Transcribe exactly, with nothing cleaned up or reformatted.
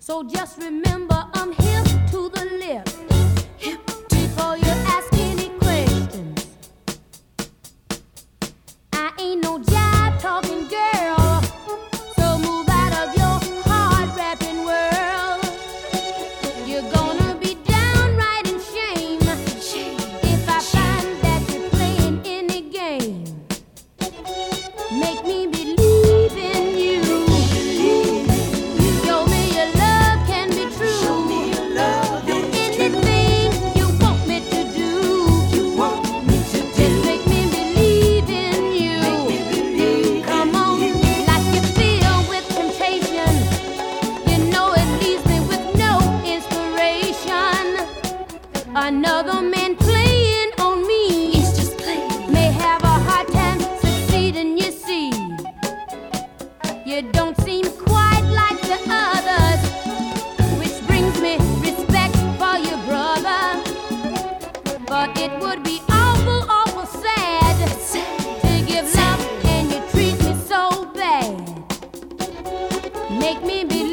So just remember I'm hip to the lip. Hip before you ask any questions. I ain't no jive talking girl. So move out of your hard rapping world. You're gonna be downright in shame if I find that you're playing any game. Make me believe in you. Show me your love can be true. Show me your love Do is anything you want me to do. You want me to Just do. make me believe in you. Make me believe Come in on, you. like you feel with temptation. You know it leaves me with no inspiration. Another man playing on me. He's just playing. May have a hard time succeeding, you see. You don't seem quite like the others, which brings me respect for your brother. But it would be awful, awful sad to give love and you treat me so bad. Make me believe